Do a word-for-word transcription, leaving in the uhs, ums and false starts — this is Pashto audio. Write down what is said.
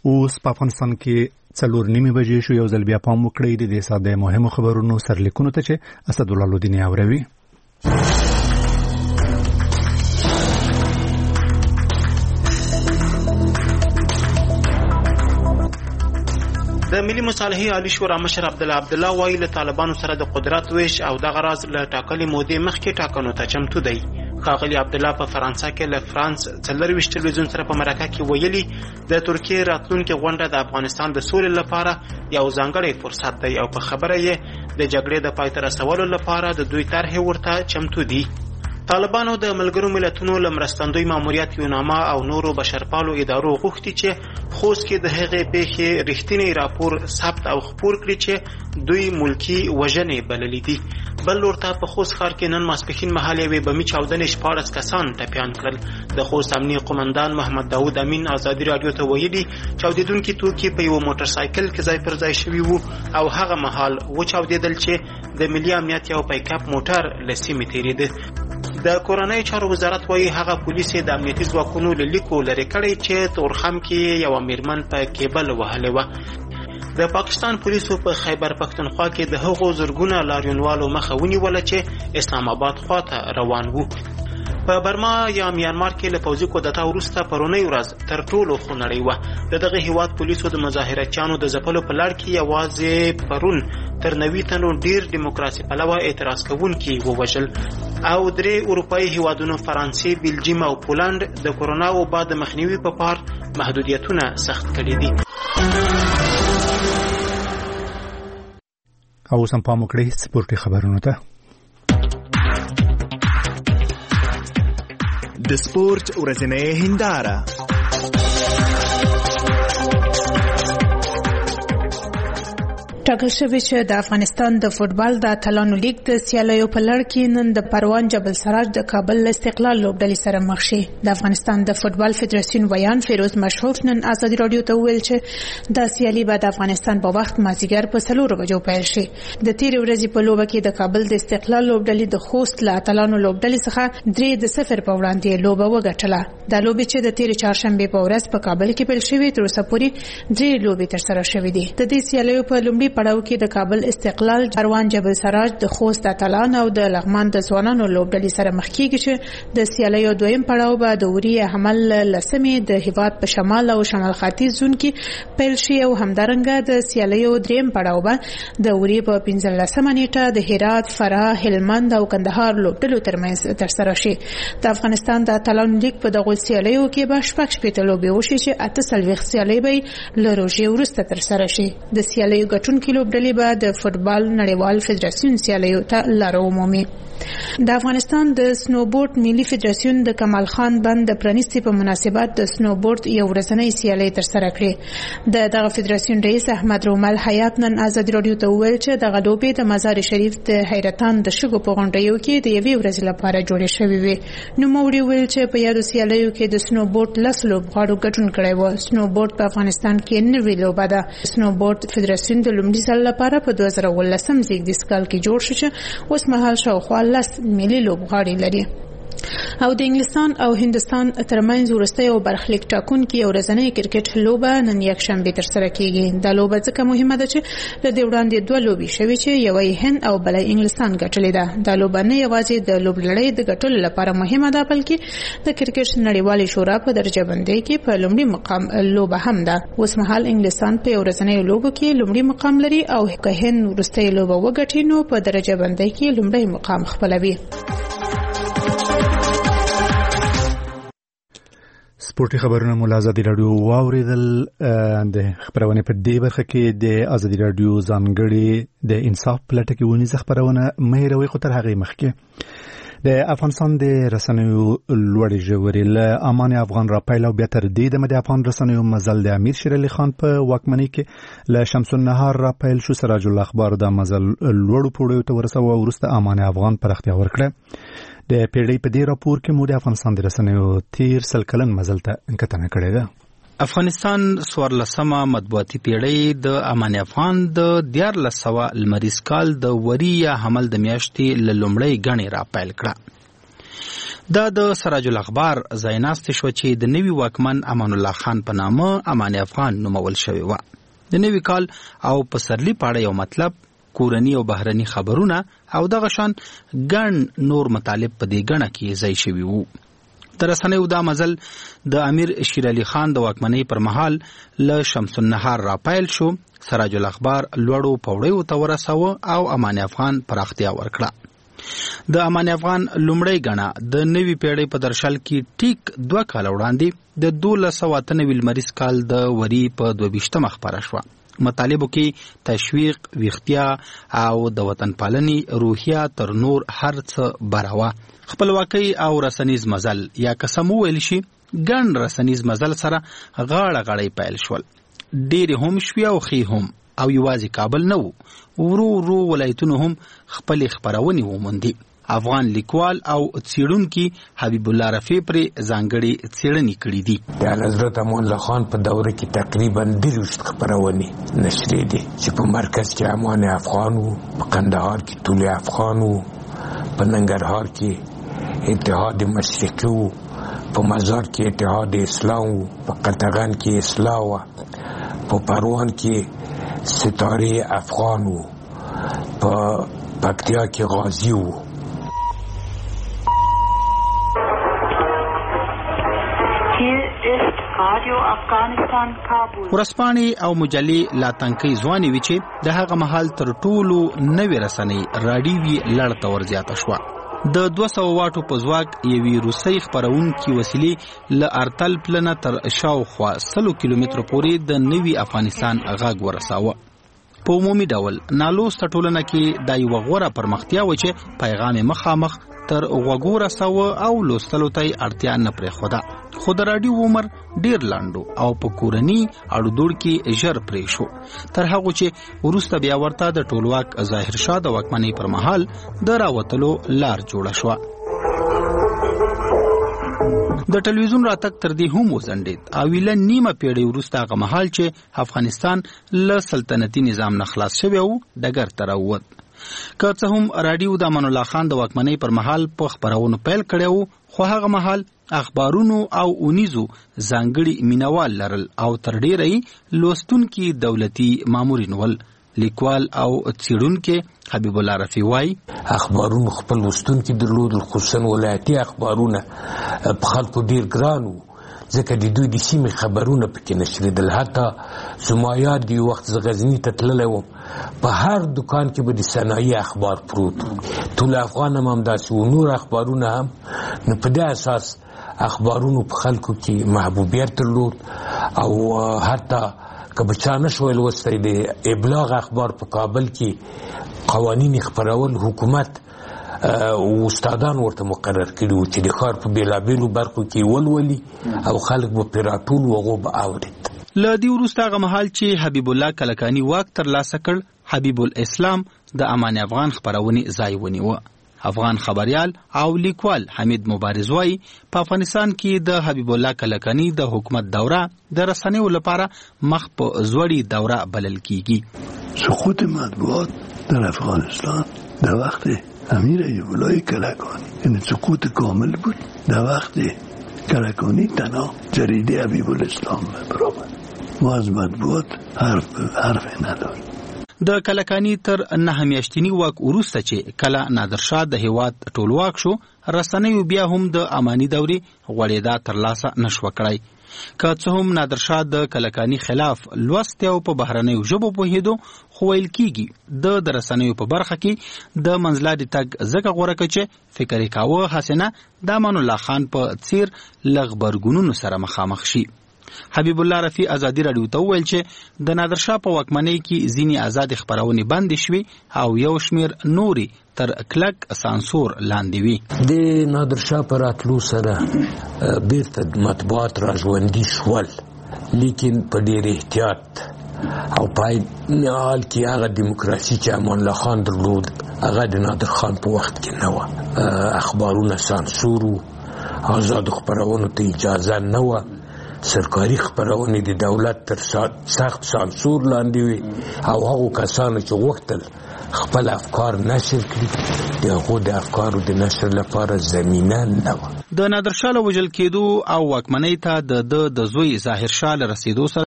اوس په افغانستان کې څلور نیمې بجې شو. یو ځل بیا پام وکړئ د دې ساده مهمو خبرونو سرلیکونو ته چې اسدالله لودیني اوروي. د ملي مصالحې عالی شورا مشر عبدالله عبدالله وایي له طالبانو سره د قدرت ویش او دغه راز له ټاکلې مودې مخکې ټاکنو ته چمتو دی. ښاغلي عبدالله په فرانسه کې له فرانس څلرویشت تلویزیون سره په مرکه کې ویلي د ترکیې راتلونکې غونډه د افغانستان د سولې لپاره یو ځانګړی فرصت دی او په خبره یې د جګړې د پای ته رسولو لپاره د دوی طرحې ورته چمتو دي. طالبانو د ملګرو ملتونو له مرستندوی ماموریت یوناما او نورو بشرپالو ادارو غوښتي چې خوست کې د هغې پیښې رښتینی راپور ثبت او خپور کړي چې دوی ملکی وژنې بللې دي. بل لور ته په خوست ښار کې نن ماسپښین مهال یوې بمي چاودنې شپاړس کسان ټپیان کړل. د خوست امنیه قومندان محمد داود امین ازادي راډیو ته ویلي چاودېدونکي توکي په یو موټر سایکل کې ځای پر ځای شوي وو او هغه مهال وچاودېدل چې د ملي امنیت یو پیکاپ موټر له سیمې تېرېده. د کورنۍ چارو وزارت وایي هغه پولیس د امنیتي ځواکونو له لیکو لرې کړی چې تورخم کې یو میرمن په کیبل وهلې وه. د پاکستان پولیسو په خیبر پښتونخوا کې د هغو زرګونه لاریونوالو مخه ونیوله چې اسلام آباد خواته روان وو. په برما یا میانمار کې له پوځي کودتا وروسته پرونی ورځ تر ټولو خونړۍ وه. د دغه هیواد پولیسو د مظاهرچیانو د ځپلو په لړ کې یوازې پرون تر نوي تنو ډیر دیموکراسي پلوه اعتراض کوونکي ووژل او درې اروپایي هیوادونو فرانسې، بلجیم او پولند د کورونا وبا د مخنیوي په پار محدودیتونه سخت کړي دي. او سم پام وکړئ سپورټي خبرونو ته. د سپورت ورځنۍ هنداره ټاکل شوی چې د افغانستان د فوټبال د اتلانو لیګ د سیالیو په لړ کې نن د پروان جبل سراج د کابل استقلال لوبډلې سره مخ شي. د افغانستان د فوټبال فدراسیون ویان فیروز مشهور نن ازادي راډیو ته ویل چې د سیالي به د افغانستان په وخت مازیګر په څلور بجو پیل شي. د تیرې ورځې په لوبه کې د کابل د استقلال لوبډلې د خوست له اتلانو لوبډلې څخه درې د صفر په وړاندې لوبه وګټله. د لوبې چې د تیرې چهارشنبه په ورځ په کابل کې پیل شوې تر اوسه پورې درې لوبې ترسره شوې دي. د دې سیالیو په لومړي پړاو کې د کابل استقلال، پروان جبل سراج، د خوست اتلان او د لغمان د ځوانانو لوبډلې سره مخ کیږي چې د سیالیو دویم پړاو به د وری حمل لسمې د هیواد په شمال او شمال ختیځ زون کې پیل شي او همدارنګه د سیالیو دریم پړاو به د وری په پنځلسمه نیټه د هرات، فراه، هلمند او کندهار لوبډلو ترمنځ ترسره شي. د افغانستان د اتلانو لیګ په دغه سیالیو کې به شپږ شپېته لوبې وشي چې اته څلوېښت سیالۍ به له روژې وروسته ترسره شي. د سیالیو ګټونکي لوبډلې به د فوټبال نړیوال فدراسیون سیالیو ته لاره ومومي. د افغانستان د سنوبورډ ملي فدراسیون د کمال خان بند د پرانیستي په مناسبت د سنوبورډ یو ورځنۍ سیالۍ ترسره کړې. د دغه فدراسیون رئیس احمد رومل حیات نن ازادي راډیو ته وویل چې دغه لوبې د مزار شریف د حیرتان د شګو په غونډیو کې د یوې ورځې لپاره جوړې شوې وې. نوموړي ویل چې په یادو سیالیو کې د سنوبورډ لس لوبغاړو ګډون کړی و. سنوبورډ په افغانستان کې نوې لوبه ده. سنوبورډ فدراسیون د لومړي ځل لپاره په دوه زره اوولسم زیږدیز کال کې جوړ شو چې اوس مهال شاوخوا لس ملي لوبغاړي لري. او د انګلستان او هندستان ترمنځ وروستۍ او برخلیک ټاکونکې ورځنۍ کرکټ لوبه نن یکشنبه ترسره کیږي. دا لوبه ځکه مهمه ده چې له دې وړاندې دوه لوبې شوې چې یوه یې هند او بله انګلستان ګټلې ده. دا لوبه نه یوازې د لوبلړۍ د ګټلو لپاره مهمه ده بلکې د کرکټ نړیوالې شورا په درجه بندۍ کې په لومړي مقام لوبه هم ده. اوس مهال انګلستان په ورځنۍ لوبو کې لومړي مقام لري او که هند وروستۍ لوبه وګټي نو په درجه بندۍ کې لومړی مقام خپلوي. سپورټي خبرونه مو ازادي راډیو واوریدل. د خبرونه په دې برخه کې د ازادي راډیو ځانګړي د انصاف پلټه کې ونیزه خبرونه مې روي خو تر هغه مخکې د افغانستان د رسنیو لوړې ژورې له امان افغان را پیل او بیا تر دې د مد افغان رسنیو مزل د امیر شیر علي خان په واکمنۍ کې له شمس النهار را پیل شو. سراج الاخبار د مزل لوړو پوړیو ته ورسوه او وروسته امان افغان پراختیا ورکړه. د پیړۍ په دې راپور کې مو د افغانستان د رسنیو تیر سل کلن مزل ته کتنه کړې ده. افغانستان څوارلسمه مطبوعاتي پیړۍ د امان افغان د دیارلس سوه لمریز کال د وری یا حمل د میاشتې له لومړۍ ګڼې را پیل کړه. دا د سراج الاخبار ځایناست شو چې د نوي واکمن امان الله خان په نامه امان افغان نومول شوی و. د نوي کال او پسرلی پاړه یو مطلب کورنی او بهرنی خبرونه او دغه شان ګڼ نور مطالب په دې غڼه کې ځای شوی وو. تر رسنیو دا مزل د امیر شیر علي خان د واکمنۍ پر مهال له شمس النهار را پایل شو. سراج الاخبار لوړو پوړیو ته ورساوه او امان افغان پراختیا ورکړه. د امان افغان لومړی غڼه د نوي پیړۍ په درشل کې ټیک دوه کال وړاندې د دولس سوه اته نوي لمریز کال د وري په دوه ویشتمه خپره شوه. مطالبو کې تشویق، ویښتیا او د وطن پالنې روحیه تر نور هر څه براوه. خپلواکۍ او رسنیز مزل یا قسم ویل شي ګڼ رسنیز مزل سره غاړه غړی پیل شول. ډېرې هم شوي او ښې هم او یوازې کابل نه وو، ورو ورو ولایتونو هم خپلې خپرونې وموندې. افغان لیکوال او څېړونکي حبیب الله رفیع پرې ځانګړې څېړنې کړې دي. د حضرت امان الله خان په دوره کې تقریبا دېرش خپرونې نشرې دي چې په مرکز کې امان افغان وو، په قندهار کې طول افغان وو، په ننګرهار کې اتحاد مشرقي وو، په مزار کې اتحاد اسلام وو، په قطغن کې اصلاح وه، په پروان کې ستاره افغان وو، په پکتیا کې غازی وو. ورځپاڼې او مجلې لا تنکۍ ځوانې وي چې د هغه مهال تر ټولو نوې رسنۍ راډیو یې لړ ته ورزیاته شوه. د دوه سوه واټو په ځواک یوې روسۍ خپرونکي وسیلې له ارتل پلنه تر شاوخوا سلو کیلومترو پورې د نوي افغانستان غږ ورساوه. په عمومي ډول نالوسته ټولنه کې دا یوه غوره پرمختیا وه چې پیغام یې مخامخ تر غوږو رساوه او لوستلو ته یې اړتیا نه پرېښوده. خو د راډیو عمر ډېر لنډ او په کورني اړودوړ کې ژر پرې شو، تر هغو چې وروسته بیا ورته د ټولواک ظاهرشاه د واکمنۍ پر مهال د راوتلو لار جوړه شوه. د ټلویزیون راتګ تر دې هم وځنډېد او له نیمه پیړۍ وروسته هغه مهال چې افغانستان له سلطنتي نظام نه خلاص شوی و ډګر ته راووت. که څه هم راډیو د امان الله خان د واکمنۍ پر مهال په خپرونو پیل کړی و، خو هغه مهال اخبارونو او اونیزو ځانګړي مینوال لرل او تر ډېره لوستونکي دولتي مامورین ول. لیکوال او څېړونکی حبیب الله رفیع وایي اخبارونو خپل لوستونکي درلودل، خصوصا ولایتي اخبارونه په خلکو ډېر ګران وو ځکه د دوی د سیمې خبرونه پکې نشرېدل. حتی زما یاد د یو وخت زه غزني ته تللی وم، په هر دکان کې به د صنایع اخبار پروت و. ټول افغان هم همداسې و، نور اخبارونه هم. نو په دې اساس اخبارونو په خلکو کې محبوبیت درلود او حتی که به چا نه شوی لوستی د ابلاغ اخبار په کابل کې قوانین خپرول حکومت او استادان ورته مقرر کړي وو چې د ښار په بېلابېلو برخو کې ولولي او خلک به پرې راټول و، هغو به اورېد. له دې وروسته هغه مهال چې حبیب الله کلکاني واک ترلاسه کړ، حبیب الاسلام د امان افغان خپرونې ځای ونیوه. افغان خبریال او لیکوال حمید مبارز وایي په افغانستان کې د حبیب الله کلکاني د حکومت دوره د رسنیو لپاره مخ په زوړی دوره بلل کیږي. سقوط مطبوعات در افغانستان در وقت امیر ایوب الله کلکانی یعنی سقوط کامل بود. در وقت کلکانی تنها جریده حبیب الاسلام برآمد. ما از مطبوعات حرف حرف نداریم. د کلکانی تر نه میاشتنی واک وروسته چې کله نادرشاه د هیواد ټولواک شو، رسنیو بیا هم د امانی دوري غوړېدا ترلاسه نشو کړای. که څه هم نادرشاه د کلکانی خلاف لوست او په بهرنیو ژبو پوهېدو، خو ویل کېږي د د رسنیو په برخه کې د منځلارې تګ ځکه غوره کړ چې فکر یې کاوه هسې نه د امان الله خان په څېر له غبرګونونو سره مخامخ شي. حبیب الله رفیع ازادي راډیو ته وویل چې د نادرشاه په واکمنۍ کې ځینې ازادې خپرونې بندې شوې او یو شمېر نورې تر کلک سانسور لاندې وي. د نادرشاه په راتلو سره بیرته مطبوعات را ژوندي شول، لیکن په ډېر احتیاط او پای حال کې هغه دیموکراسي چې امان الله خان درلود هغه د نادر خان په وخت کې نه وه. اخبارونه سانسور وو، آزادو خپرونو ته اجازه نه وه، سرکاري خپرونې د دولت تر سخت سانسور لاندې وي او هغو کسانو چې غوښتل خپل افکار نشر کړي د هغو د افکارو د نشر لپاره زمینه نه وه. د نادرشاه له وژل کېدو او واکمنۍ ته د ده د زوی ظاهرشاه له رسېدو سره